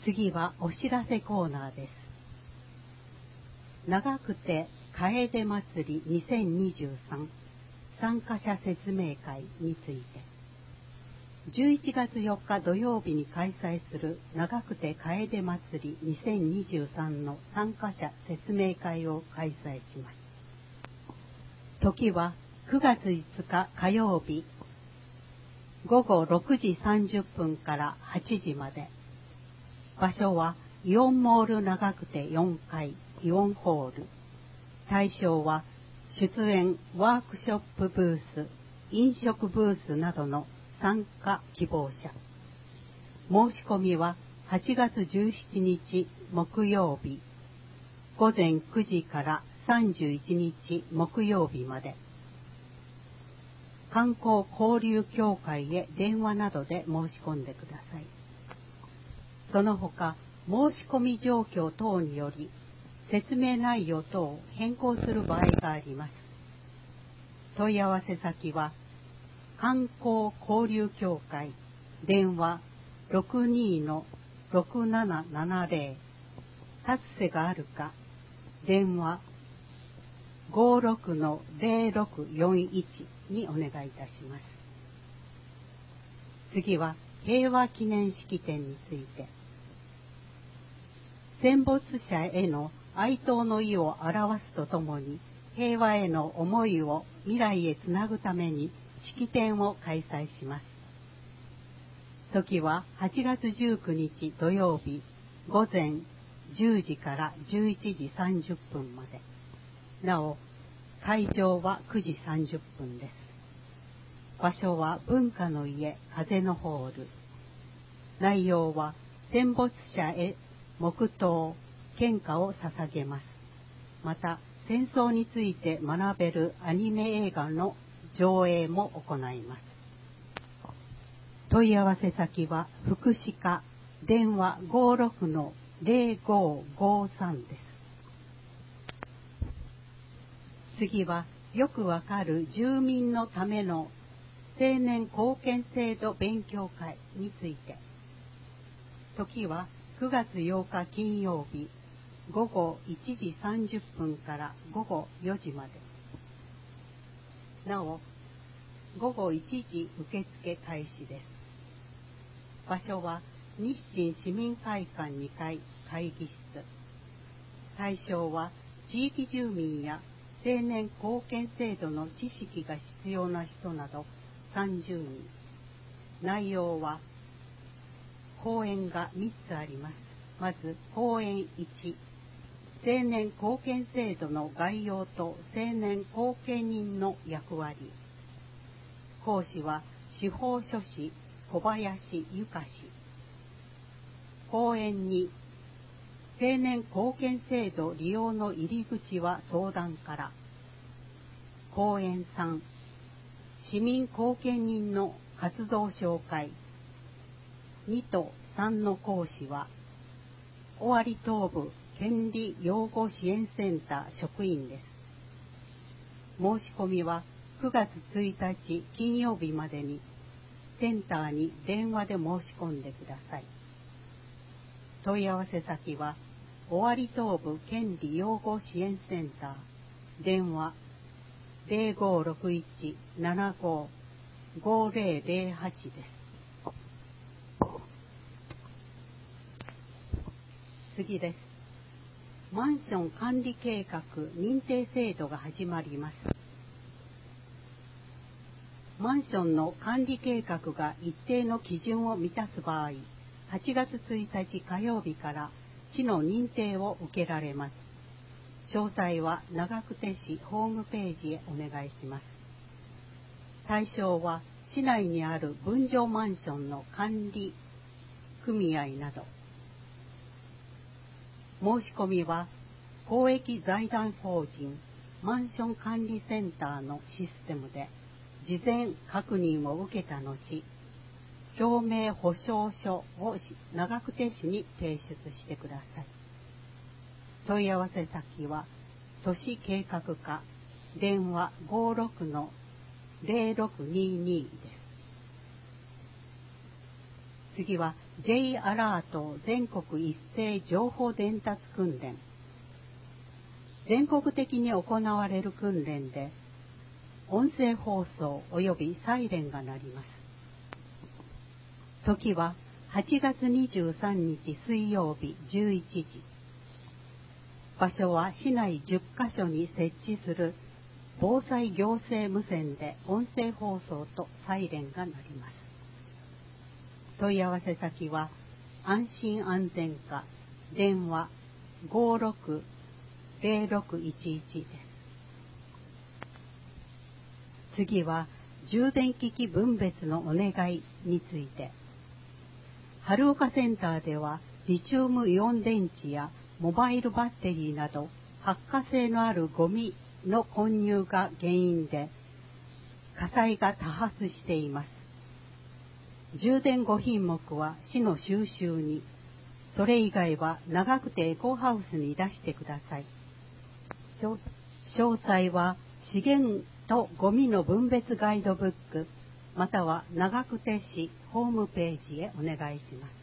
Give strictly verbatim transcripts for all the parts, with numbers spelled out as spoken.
次はお知らせコーナーです。長久手楓祭りにせんにじゅうさん参加者説明会について、じゅういちがつよっか土曜日に開催する長久手楓祭りにせんにじゅうさんの参加者説明会を開催します。時はくがついつか火曜日ごごろくじさんじゅっぷんからはちじまで。場所はイオンモール長久手よんかいイオンホール。対象は出演ワークショップブース、飲食ブースなどの参加希望者。申し込みははちがつじゅうしちにち木曜日ごぜんくじからさんじゅういちにち木曜日まで。観光交流協会へ電話などで申し込んでください。その他、申し込み状況等により説明内容等を変更する場合があります。問い合わせ先は観光交流協会電話 ろくにーのろくななななぜろ 立瀬があるか電話 ごろくのぜろろくよんいち にお願いいたします。次は平和記念式典について、戦没者への哀悼の意を表すとともに、平和への思いを未来へつなぐために式典を開催します。時ははちがつじゅうくにち土曜日ごぜんじゅうじからじゅういちじさんじゅっぷんまで。なお、会場はくじさんじゅっぷんです。場所は文化の家風のホール。内容は戦没者へ黙祷、献花を捧げます。また、戦争について学べるアニメ映画の上映も行います。問い合わせ先は福祉課電話 ごろくのぜろごごさん です。次はよくわかる住民のための青年貢献制度勉強会について。時はくがつようか金曜日ごごいちじさんじゅっぷんからごごよじまで。なお、ごごいちじ受付開始です。場所は日清市民会館にかい会議室。対象は地域住民や青年貢献制度の知識が必要な人などさんじゅうにん。内容は講演がみっつあります。まず講演いち、青年貢献制度の概要と青年後見人の役割。講師は司法書士小林由香氏。講演に、青年貢献制度利用の入り口は相談から。講演さん、市民後見人の活動紹介。にとさんの講師は尾張東部権利養護支援センター職員です。申し込みはくがつついたち金曜日までにセンターに電話で申し込んでください。問い合わせ先は尾張東部権利養護支援センター電話 ぜろごろくいちななごごぜろぜろはち です。次です。マンション管理計画認定制度が始まります。マンションの管理計画が一定の基準を満たす場合、はちがつついたち火曜日から市の認定を受けられます。詳細は長久手市ホームページへお願いします。対象は市内にある分譲マンションの管理組合など。申し込みは公益財団法人マンション管理センターのシステムで事前確認を受けた後、表明保証書を長久手市に提出してください。問い合わせ先は都市計画課電話 ごろくのぜろろくにーにー です。 次は J アラート全国一斉情報伝達訓練。全国的に行われる訓練で、音声放送及びサイレンが鳴ります。時ははちがつにじゅうさんにち水曜日じゅういちじ。場所は市内じゅっかしょに設置する防災行政無線で音声放送とサイレンが鳴ります。問い合わせ先は安心安全課電話 ごーろくぜろろくいちいち です。次は充電機器分別のお願いについて。春岡センターではリチウムイオン電池やモバイルバッテリーなど発火性のあるゴミの混入が原因で火災が多発しています。充電ごひんもくは市の収集に、それ以外は長久手エコハウスに出してください。詳細は資源とゴミの分別ガイドブックまたは長久手市ホームページへお願いします。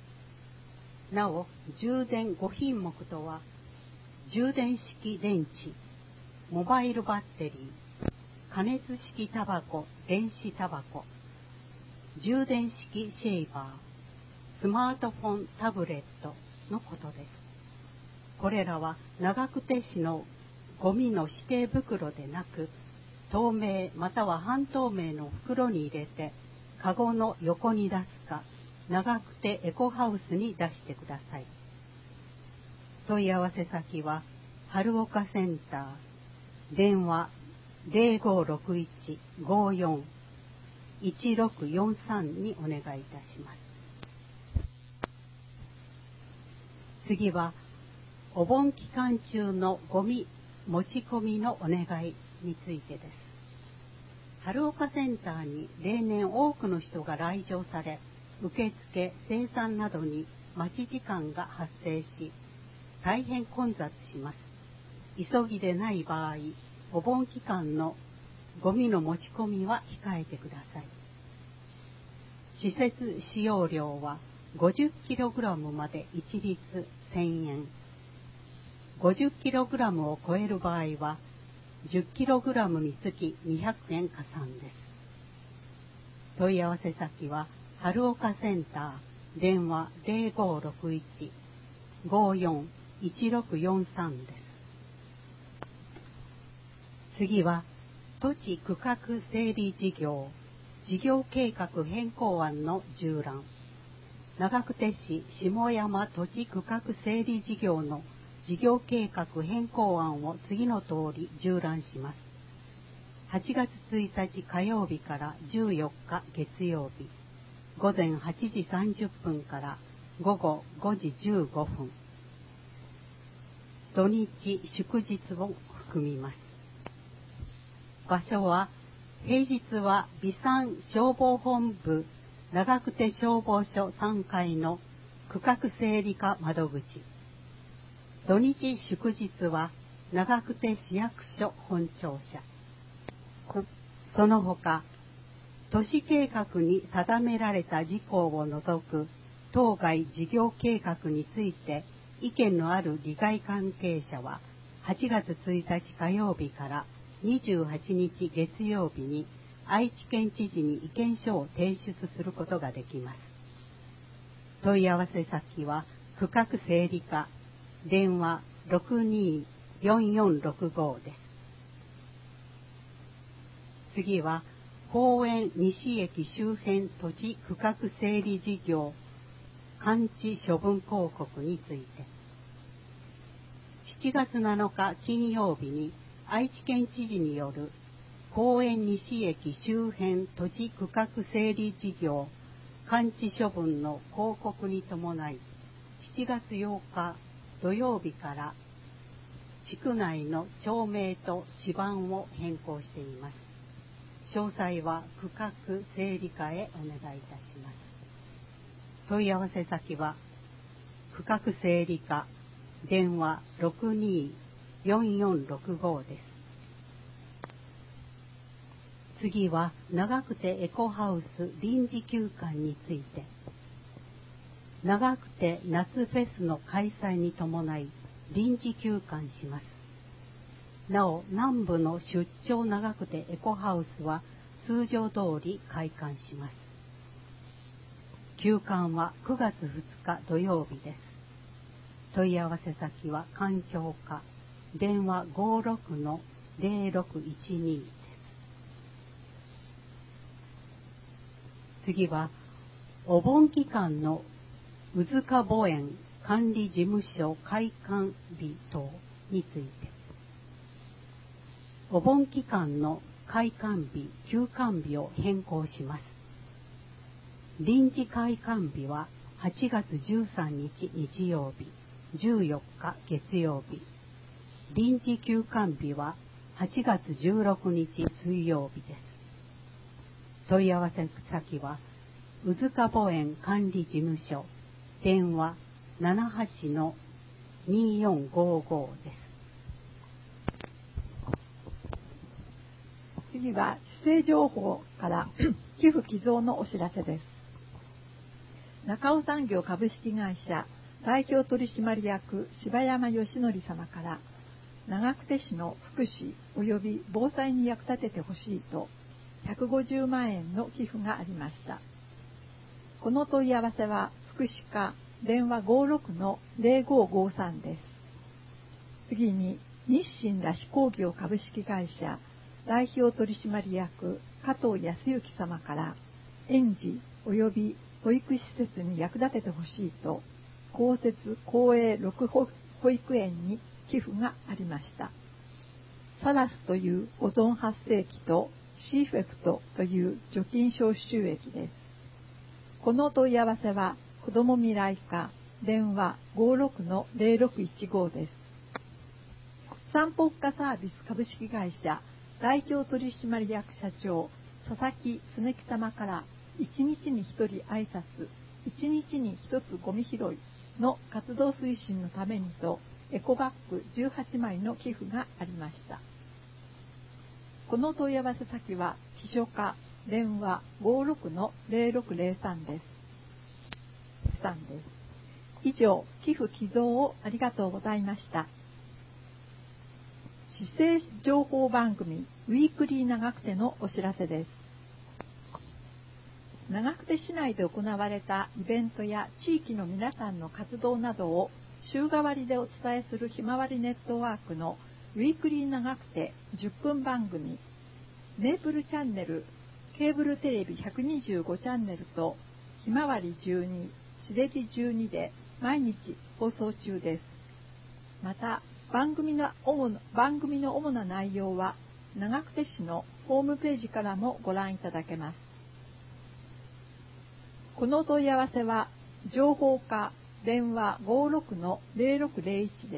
なお、充電ごひんもくとは充電式電池、モバイルバッテリー、加熱式タバコ、電子タバコ、充電式シェイバー、スマートフォン、タブレットのことです。これらは長久手市のゴミの指定袋でなく、透明または半透明の袋に入れて、カゴの横に出すか、長久手エコハウスに出してください。問い合わせ先は、春岡センター、電話 ぜろごーろくいち ごーよん いちろくよんさん にお願いいたします。次は、お盆期間中のゴミ持ち込みのお願いについてです。春岡センターに例年多くの人が来場され、受付、生産などに待ち時間が発生し、大変混雑します。急ぎでない場合、お盆期間のゴミの持ち込みは控えてください。施設使用料は ごじゅっキログラム まで一律せんえん。ごじゅっキログラム を超える場合は、じゅっキログラム につきにひゃくえん加算です。問い合わせ先は、春岡センター、電話 ぜろごーろくいち ごーよん いちろくよんさん です。次は、土地区画整理事業、事業計画変更案の従覧。長久手市下山土地区画整理事業の事業計画変更案を次の通り従覧します。はちがつついたち火曜日からじゅうよっか月曜日、ごぜんはちじさんじゅっぷんからごごごじじゅうごふん。土日祝日を含みます。場所は、平日は備産消防本部長久手消防署さんかいの区画整理課窓口。土日祝日は長久手市役所本庁舎。その他、都市計画に定められた事項を除く当該事業計画について意見のある利害関係者ははちがつついたち火曜日からにじゅうはちにち月曜日に愛知県知事に意見書を提出することができます。問い合わせ先は区画整理課電話 ろくにーよんよんろくご です。次は公園西駅周辺土地区画整理事業完治処分広告について。しちがつなのか金曜日に愛知県知事による公園西駅周辺土地区画整理事業完治処分の広告に伴い、しちがつようか土曜日から地区内の町名と地番を変更しています。詳細は区画整理課へお願いいたします。問い合わせ先は区画整理課電話 ろくにーよんよんろくご です。次は長久手エコハウス臨時休館について。 長くて夏フェスの開催に伴い臨時休館します。なお、南部の出張長くてエコハウスは通常通り開館します。休館はくがつふつか土曜日です。問い合わせ先は環境課、電話 ごーろくのゼロろくいちに です。次は、お盆期間の宇塚墓園管理事務所開館日等について。お盆期間の開館日、休館日を変更します。臨時開館日ははちがつじゅうさんにち日曜日、じゅうよっか月曜日。臨時休館日ははちがつじゅうろくにち水曜日です。問い合わせ先は宇塚墓園管理事務所、電話 ななはちのにーよんごーごー です。 次は市政情報から寄付寄贈のお知らせです。中尾産業株式会社代表取締役柴山義則様から、長久手市の福祉及び防災に役立ててほしいとひゃくごじゅうまんえんの寄付がありました。この問い合わせは福祉課電話 ごーろくのゼロごーごーさん です。次に日清螺子工業株式会社代表取締役加藤康之様から、園児及び保育施設に役立ててほしいと公設公営ろく保育園に寄付がありました。サラスというオゾン発生器とシーフェクトという除菌消臭液です。この問い合わせは子ども未来課電話 ごーろくのゼロろくいちごー です。散歩家サービス株式会社代表取締役社長佐々木恒樹様から、いちにちにひとり挨拶、いちにちにひとつゴミ拾いの活動推進のためにとエコバッグじゅうはちまいの寄付がありました。この問い合わせ先は秘書課電話 ごーろくのゼロろくゼロさん です。以上、寄付寄贈をありがとうございました。市政情報番組ウィークリー長久手のお知らせです。長久手市内で行われたイベントや地域の皆さんの活動などを週替わりでお伝えするひまわりネットワークのウィークリー長久手じゅっぷん番組、メープルチャンネル、ケーブルテレビひゃくにじゅうごチャンネルとひまわりじゅうに、しれじじゅうにで毎日放送中です。また番組の主な、番組の主な内容は長久手市のホームページからもご覧いただけます。この問い合わせは情報課電話 ごーろくのゼロろくゼロいち です。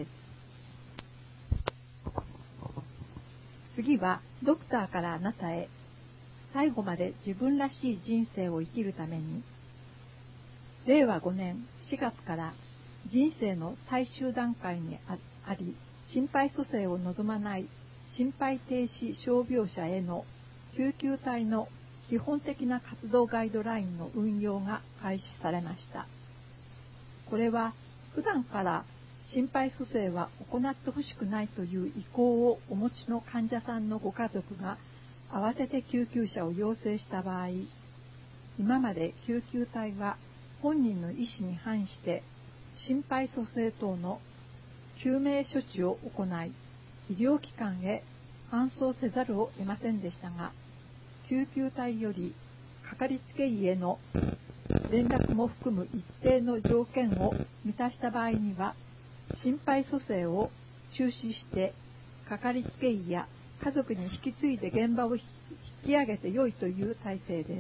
次はドクターからあなたへ、最後まで自分らしい人生を生きるために。れいわごねんしがつから人生の最終段階にあり、心肺蘇生を望まない心肺停止傷病者への救急隊の基本的な活動ガイドラインの運用が開始されました。これは普段から心肺蘇生は行ってほしくないという意向をお持ちの患者さんのご家族が慌てて救急車を要請した場合、今まで救急隊は本人の意思に反して心肺蘇生等の救命処置を行い、医療機関へ搬送せざるを得ませんでしたが、救急隊よりかかりつけ医への連絡も含む一定の条件を満たした場合には、心肺蘇生を中止してかかりつけ医や家族に引き継いで現場を引き上げてよいという体制です。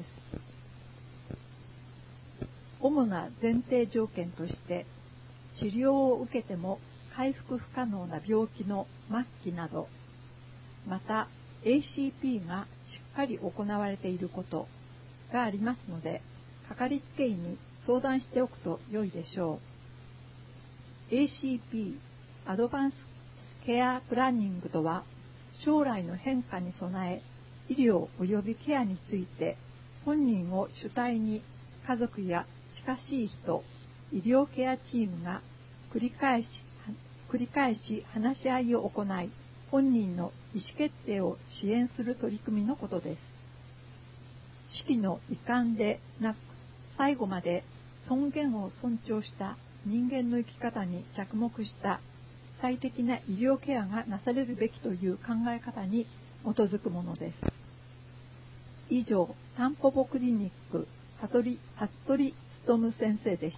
主な前提条件として、治療を受けても回復不可能な病気の末期など、また エーシーピー がしっかり行われていることがありますので、かかりつけ医に相談しておくと良いでしょう。エーシーピー アドバンスケアプランニングとは、将来の変化に備え、医療及びケアについて本人を主体に家族や近しい人、 医療ケアチームが繰り返し繰り返し話し合いを行い、本人の意思決定を支援する取り組みのことです。死期の遺憾でなく、最後まで尊厳を尊重した人間の生き方に着目した最適な医療ケアがなされるべきという考え方に基づくものです。以上、タンポポクリニック、服部勉先生でした。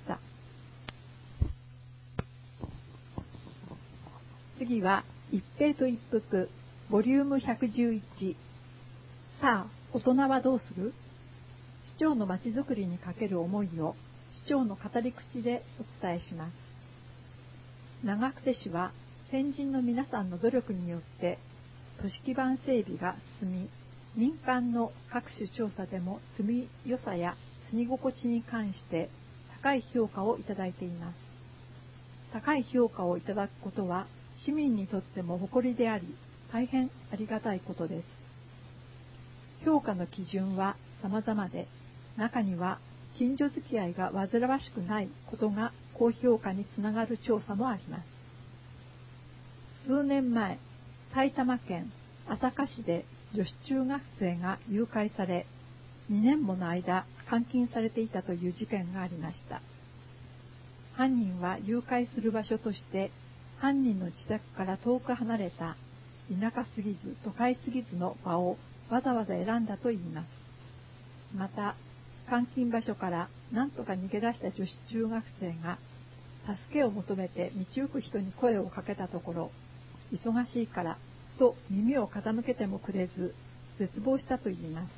次は、一平と一服、ボリュームひゃくじゅういち。さあ、大人はどうする？市長のまちづくりにかける思いを、市長の語り口でお伝えします。長久手市は、先人の皆さんの努力によって、都市基盤整備が進み、民間の各種調査でも住みよさや住み心地に関して高い評価をいただいています。高い評価をいただくことは市民にとっても誇りであり、大変ありがたいことです。評価の基準は様々で、中には近所付き合いが煩わしくないことが高評価につながる調査もあります。数年前、埼玉県朝霞市で女子中学生が誘拐され、にねんもの間監禁されていたという事件がありました。犯人は誘拐する場所として、犯人の自宅から遠く離れた田舎すぎず都会すぎずの場をわざわざ選んだといいます。また、監禁場所から何とか逃げ出した女子中学生が、助けを求めて道行く人に声をかけたところ、忙しいからと耳を傾けてもくれず、絶望したといいます。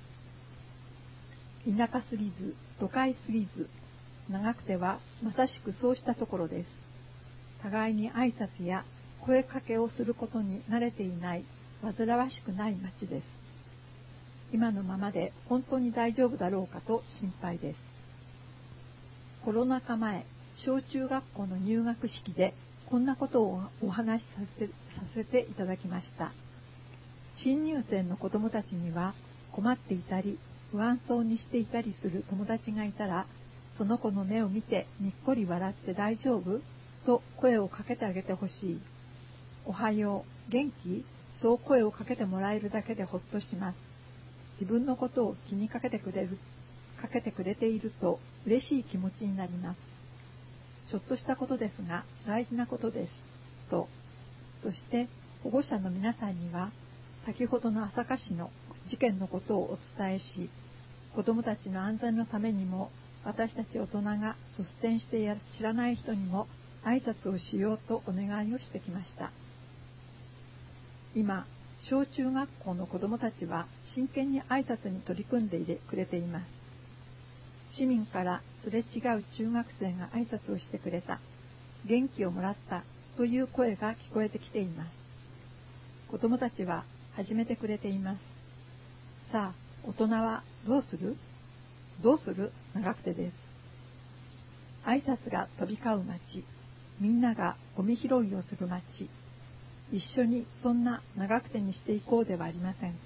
田舎すぎず、都会すぎず、長久手はまさしくそうしたところです。互いに挨拶や声かけをすることに慣れていない、煩わしくない町です。今のままで本当に大丈夫だろうかと心配です。コロナ禍前、小中学校の入学式でこんなことをお話しさせ、させていただきました。新入生の子どもたちには困っていたり不安そうにしていたりする友達がいたら、その子の目を見てにっこり笑って大丈夫？と声をかけてあげてほしい。おはよう、元気？そう声をかけてもらえるだけでほっとします。自分のことを気にかけてくれる、かけてくれていると嬉しい気持ちになります。ちょっとしたことですが大事なことです。と、そして保護者の皆さんには、先ほどの朝霞市の事件のことをお伝えし、子どもたちの安全のためにも、私たち大人が率先してや知らない人にも挨拶をしようとお願いをしてきました。今、小中学校の子どもたちは真剣に挨拶に取り組んでいてくれています。市民からすれ違う中学生が挨拶をしてくれた、元気をもらったという声が聞こえてきています。子どもたちは始めてくれています。さあ、大人はどうする？どうする？長久手です。挨拶が飛び交う街、みんながゴミ拾いをする街、一緒にそんな長久手にしていこうではありませんか。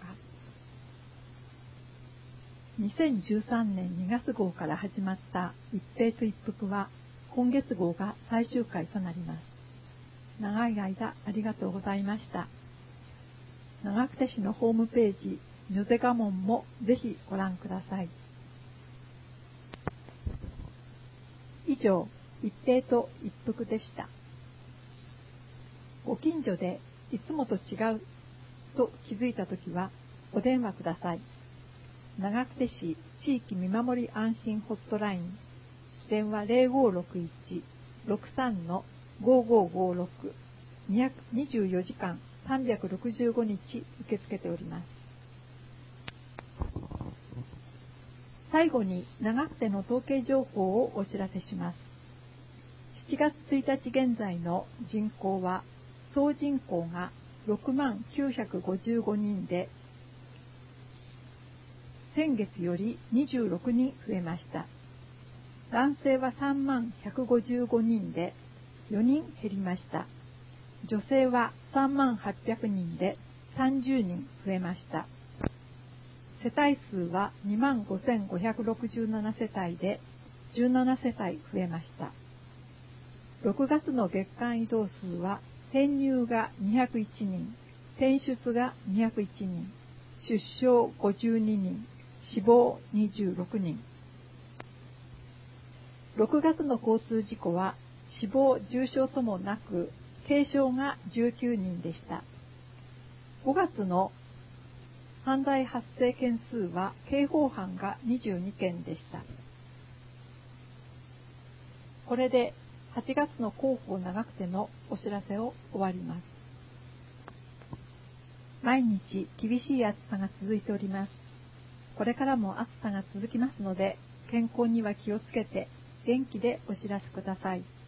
にせんじゅうさんねんにがつ号から始まった一平と一服は、今月号が最終回となります。長い間ありがとうございました。長久手市のホームページ、ニョゼガモンもぜひご覧ください。以上、一平と一服でした。ご近所でいつもと違うと気づいたときはお電話ください。長久手市地域見守り安心ホットライン、電話 ゼロごろくいち ろくさん ごごごろく、にじゅうよじかんさんびゃくろくじゅうごにち受け付けております。最後に長久手の統計情報をお知らせします。しちがつついたち現在の人口は、総人口がろくまんきゅうひゃくごじゅうごにんで、先月よりにじゅうろくにん増えました。男性はさんまんひゃくごじゅうごにんでよにん減りました。女性はさんまんはっぴゃくにんでさんじゅうにん増えました。世帯数はにまんごせんごひゃくろくじゅうななせたいで、 じゅうななせたい増えました。ろくがつの月間移動数は、転入がにひゃくいちにん、転出がにひゃくいちにん、出生ごじゅうににん、死亡にじゅうろくにん。ろくがつの交通事故は、死亡・重傷ともなく、軽傷がじゅうきゅうにんでした。ごがつの犯罪発生件数は、刑法犯がにじゅうにけんでした。これではちがつの広報長久手のお知らせを終わります。毎日厳しい暑さが続いております。これからも暑さが続きますので、健康には気をつけて元気でお知らせください。